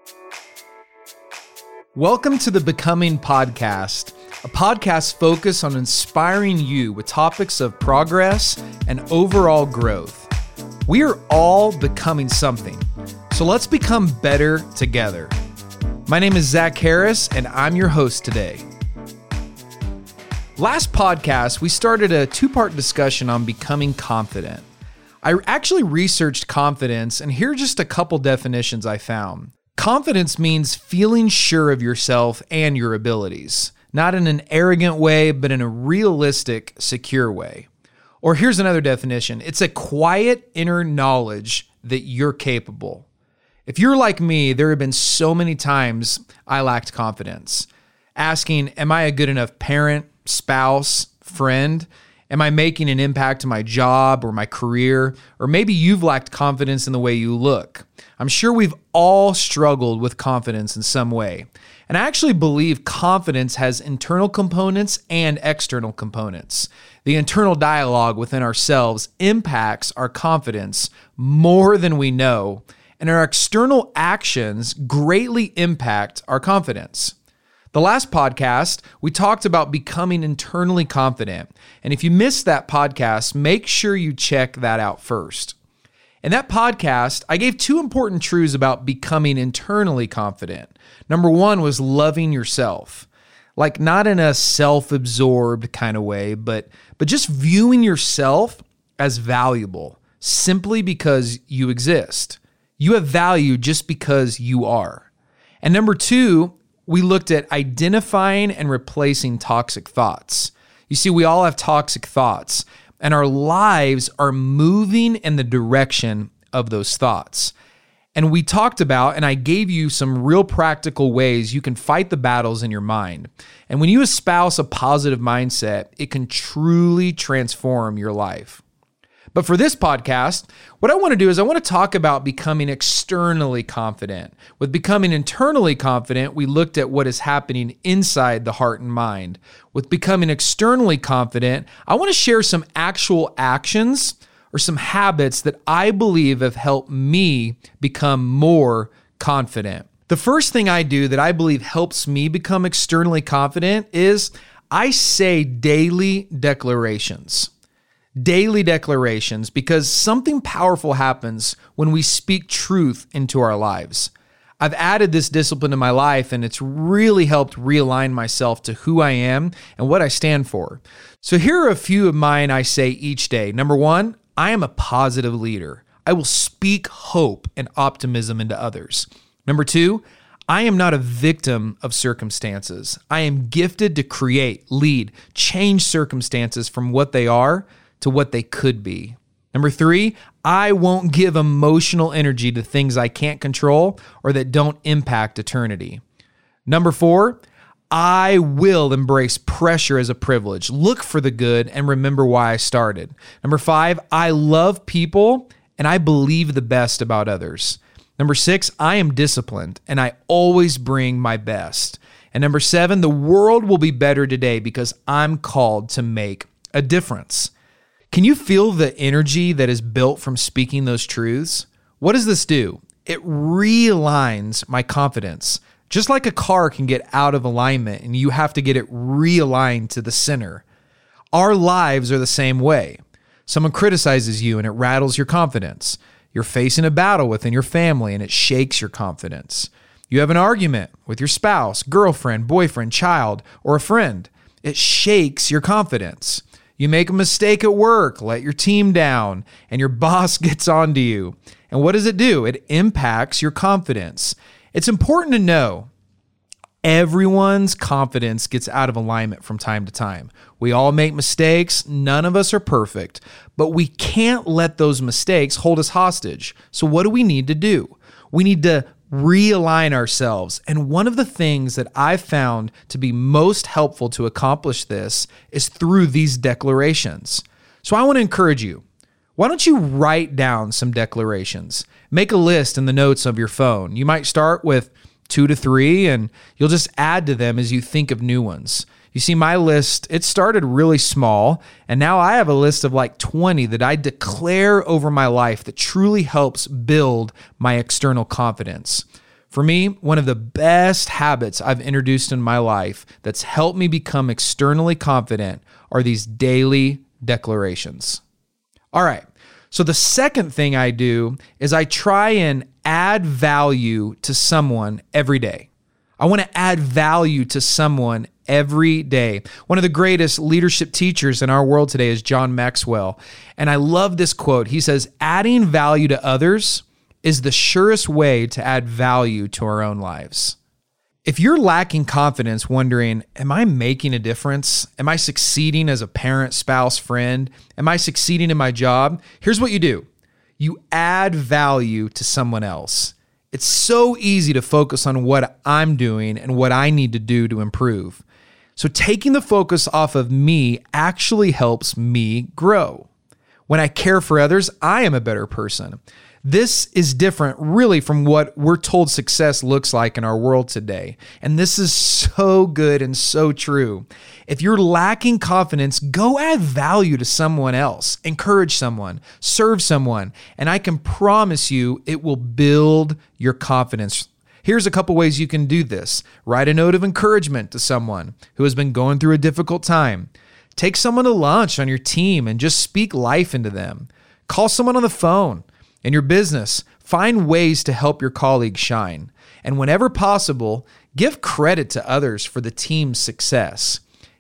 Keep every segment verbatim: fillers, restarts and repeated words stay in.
Welcome to the Becoming Podcast, a podcast focused on inspiring you with topics of progress and overall growth. We are all becoming something, so let's become better together. My name is Zach Harris, and I'm your host today. Last podcast, we started a two-part discussion on becoming confident. I actually researched confidence, and here are just a couple definitions I found. Confidence means feeling sure of yourself and your abilities, not in an arrogant way, but in a realistic, secure way. Or here's another definition. It's a quiet inner knowledge that you're capable. If you're like me, there have been so many times I lacked confidence. Asking, am I a good enough parent, spouse, friend? Am I making an impact to my job or my career? Or maybe you've lacked confidence in the way you look. I'm sure we've all struggled with confidence in some way. And I actually believe confidence has internal components and external components. The internal dialogue within ourselves impacts our confidence more than we know, and our external actions greatly impact our confidence. The last podcast, we talked about becoming internally confident. And if you missed that podcast, make sure you check that out first. In that podcast, I gave two important truths about becoming internally confident. Number one was loving yourself. Like not in a self-absorbed kind of way, but, but just viewing yourself as valuable simply because you exist. You have value just because you are. And number two, we looked at identifying and replacing toxic thoughts. You see, we all have toxic thoughts, and our lives are moving in the direction of those thoughts. And we talked about, and I gave you some real practical ways you can fight the battles in your mind. And when you espouse a positive mindset, it can truly transform your life. But for this podcast, what I want to do is I want to talk about becoming externally confident. With becoming internally confident, we looked at what is happening inside the heart and mind. With becoming externally confident, I want to share some actual actions or some habits that I believe have helped me become more confident. The first thing I do that I believe helps me become externally confident is I say daily declarations. Daily declarations, because something powerful happens when we speak truth into our lives. I've added this discipline to my life, and it's really helped realign myself to who I am and what I stand for. So here are a few of mine I say each day. Number one, I am a positive leader. I will speak hope and optimism into others. Number two, I am not a victim of circumstances. I am gifted to create, lead, change circumstances from what they are to what they could be. Number three, I won't give emotional energy to things I can't control or that don't impact eternity. Number four, I will embrace pressure as a privilege. Look for the good and remember why I started. Number five, I love people and I believe the best about others. Number six, I am disciplined and I always bring my best. And number seven, the world will be better today because I'm called to make a difference. Can you feel the energy that is built from speaking those truths? What does this do? It realigns my confidence. Just like a car can get out of alignment and you have to get it realigned to the center. Our lives are the same way. Someone criticizes you and it rattles your confidence. You're facing a battle within your family and it shakes your confidence. You have an argument with your spouse, girlfriend, boyfriend, child, or a friend. It shakes your confidence. You make a mistake at work, let your team down, and your boss gets onto you. And what does it do? It impacts your confidence. It's important to know everyone's confidence gets out of alignment from time to time. We all make mistakes. None of us are perfect, but we can't let those mistakes hold us hostage. So what do we need to do? We need to realign ourselves. And one of the things that I've found to be most helpful to accomplish this is through these declarations. So I want to encourage you. Why don't you write down some declarations? Make a list in the notes of your phone. You might start with two to three, and you'll just add to them as you think of new ones. You see, my list, it started really small, and now I have a list of like twenty that I declare over my life that truly helps build my external confidence. For me, one of the best habits I've introduced in my life that's helped me become externally confident are these daily declarations. All right, so the second thing I do is I try and add value to someone every day. I want to add value to someone every day. One of the greatest leadership teachers in our world today is John Maxwell. And I love this quote. He says, adding value to others is the surest way to add value to our own lives. If you're lacking confidence, wondering, am I making a difference? Am I succeeding as a parent, spouse, friend? Am I succeeding in my job? Here's what you do. You add value to someone else. It's so easy to focus on what I'm doing and what I need to do to improve. So taking the focus off of me actually helps me grow. When I care for others, I am a better person. This is different really from what we're told success looks like in our world today. And this is so good and so true. If you're lacking confidence, go add value to someone else, encourage someone, serve someone, and I can promise you it will build your confidence. Here's a couple ways you can do this. Write a note of encouragement to someone who has been going through a difficult time. Take someone to lunch on your team and just speak life into them. Call someone on the phone. In your business, find ways to help your colleagues shine. And whenever possible, give credit to others for the team's success.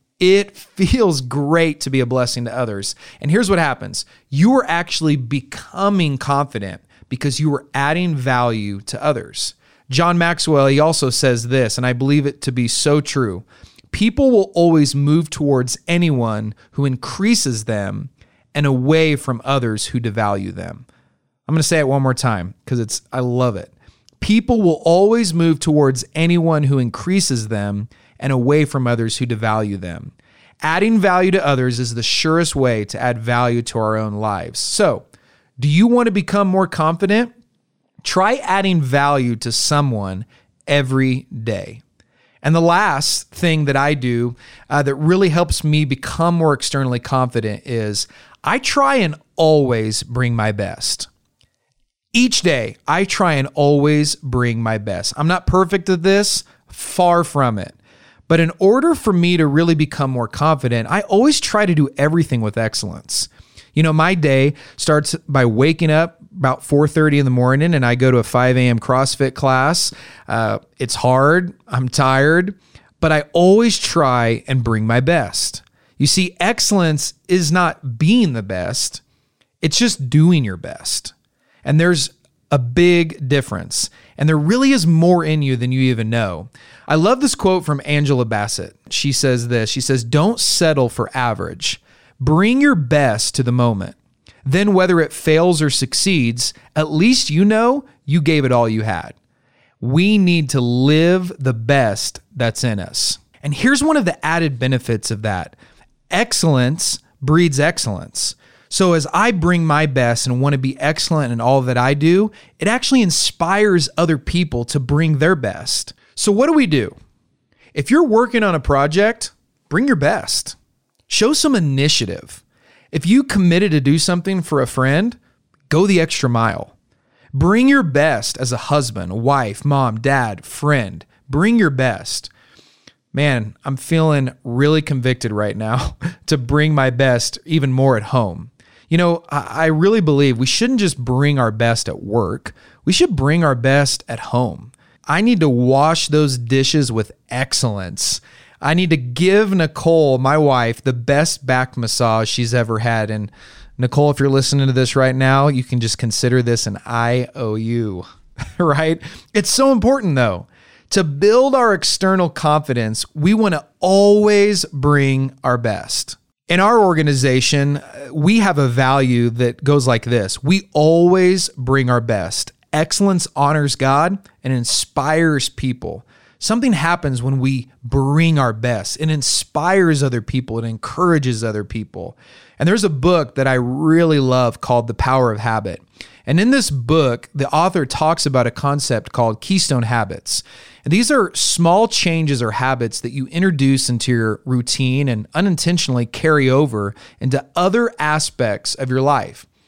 It feels great to be a blessing to others. And here's what happens. You are actually becoming confident because you are adding value to others. John Maxwell, he also says this, and I believe it to be so true. People will always move towards anyone who increases them and away from others who devalue them. I'm going to say it one more time because it's I love it. People will always move towards anyone who increases them and away from others who devalue them. Adding value to others is the surest way to add value to our own lives. So, do you want to become more confident? Try adding value to someone every day. And the last thing that I do uh, that really helps me become more externally confident is I try and always bring my best. Each day, I try and always bring my best. I'm not perfect at this, far from it. But in order for me to really become more confident, I always try to do everything with excellence. You know, my day starts by waking up about four thirty in the morning and I go to a five a.m. CrossFit class. Uh, it's hard, I'm tired, but I always try and bring my best. You see, excellence is not being the best, it's just doing your best. And there's a big difference. And there really is more in you than you even know. I love this quote from Angela Bassett. She says this, she says, don't settle for average. Bring your best to the moment. Then whether it fails or succeeds, at least you know you gave it all you had. We need to live the best that's in us. And here's one of the added benefits of that. Excellence breeds excellence. So as I bring my best and want to be excellent in all that I do, it actually inspires other people to bring their best. So what do we do? If you're working on a project, bring your best. Show some initiative. If you committed to do something for a friend, go the extra mile. Bring your best as a husband, wife, mom, dad, friend. Bring your best. Man, I'm feeling really convicted right now to bring my best even more at home. You know, I really believe we shouldn't just bring our best at work. We should bring our best at home. I need to wash those dishes with excellence. I need to give Nicole, my wife, the best back massage she's ever had. And Nicole, if you're listening to this right now, you can just consider this an I O U, right? It's so important though. To build our external confidence, we want to always bring our best. In our organization, we have a value that goes like this. We always bring our best. Excellence honors God and inspires people. Something happens when we bring our best. It inspires other people. It encourages other people. And there's a book that I really love called The Power of Habit. And in this book, the author talks about a concept called Keystone Habits. And these are small changes or habits that you introduce into your routine and unintentionally carry over into other aspects of your life.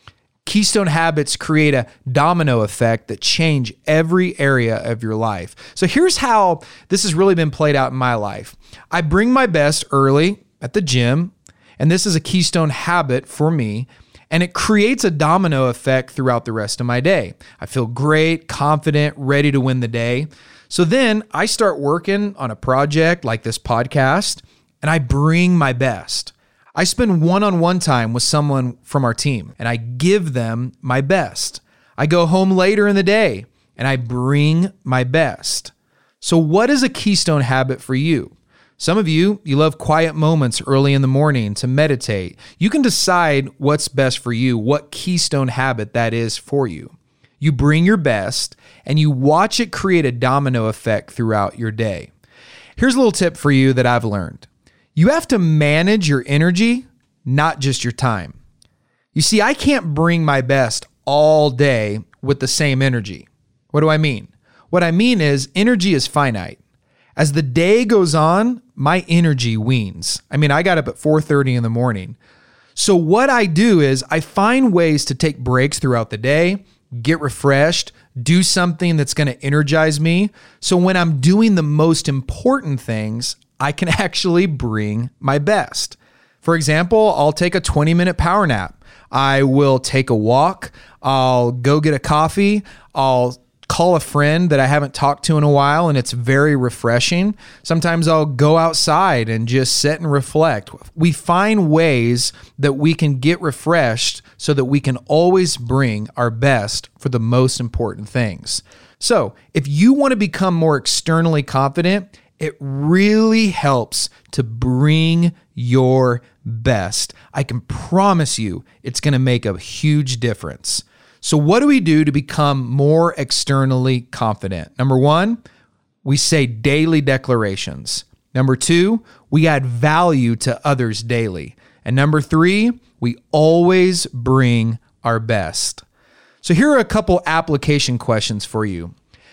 Keystone habits create a domino effect that change every area of your life. So here's how this has really been played out in my life. I bring my best early at the gym, and this is a keystone habit for me, and it creates a domino effect throughout the rest of my day. I feel great, confident, ready to win the day. So then I start working on a project like this podcast, and I bring my best. I spend one-on-one time with someone from our team, and I give them my best. I go home later in the day, and I bring my best. So what is a keystone habit for you? Some of you, you love quiet moments early in the morning to meditate. You can decide what's best for you, what keystone habit that is for you. You bring your best, and you watch it create a domino effect throughout your day. Here's a little tip for you that I've learned. You have to manage your energy, not just your time. You see, I can't bring my best all day with the same energy. What do I mean? What I mean is energy is finite. As the day goes on, my energy wanes. I mean, I got up at four thirty in the morning. So what I do is I find ways to take breaks throughout the day, get refreshed, do something that's going to energize me. So when I'm doing the most important things, I can actually bring my best. For example, I'll take a twenty minute power nap. I will take a walk. I'll go get a coffee. I'll call a friend that I haven't talked to in a while, and it's very refreshing. Sometimes I'll go outside and just sit and reflect. We find ways that we can get refreshed so that we can always bring our best for the most important things. So if you want to become more externally confident, it really helps to bring your best. I can promise you it's going to make a huge difference. So what do we do to become more externally confident? Number one, we say daily declarations. Number two, we add value to others daily. And number three, we always bring our best. So here are a couple application questions for you.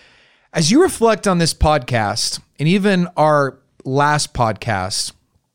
As you reflect on this podcast, and even our last podcast,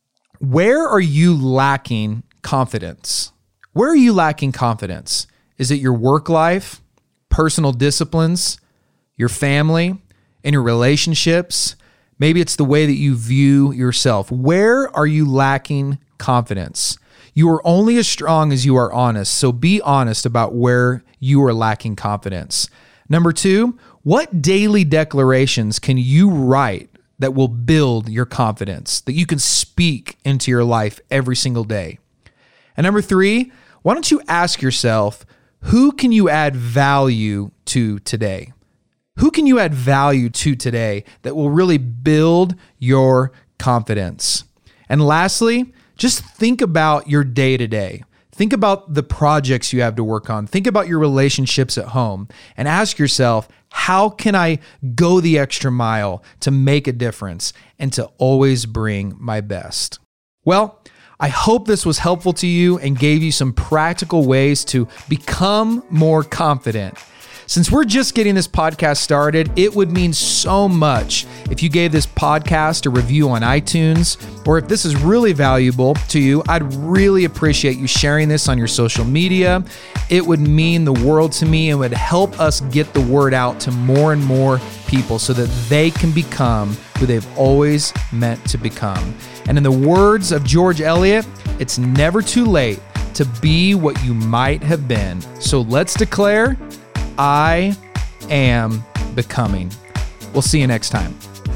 where are you lacking confidence? Where are you lacking confidence? Is it your work life, personal disciplines, your family, and your relationships? Maybe it's the way that you view yourself. Where are you lacking confidence? You are only as strong as you are honest, so be honest about where you are lacking confidence. Number two, what daily declarations can you write that will build your confidence, that you can speak into your life every single day? And number three, why don't you ask yourself, who can you add value to today? Who can you add value to today that will really build your confidence? And lastly, just think about your day-to-day. Think about the projects you have to work on. Think about your relationships at home and ask yourself, how can I go the extra mile to make a difference and to always bring my best? Well, I hope this was helpful to you and gave you some practical ways to become more confident. Since we're just getting this podcast started, it would mean so much if you gave this podcast a review on iTunes, or if this is really valuable to you, I'd really appreciate you sharing this on your social media. It would mean the world to me and would help us get the word out to more and more people so that they can become who they've always meant to become. And in the words of George Eliot, it's never too late to be what you might have been. So let's declare, I am becoming. We'll see you next time.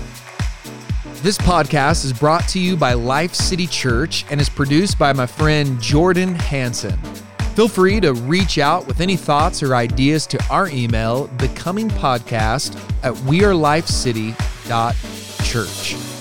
This podcast is brought to you by Life City Church and is produced by my friend Jordan Hansen. Feel free to reach out with any thoughts or ideas to our email, becomingpodcast at wearelifecity dot church.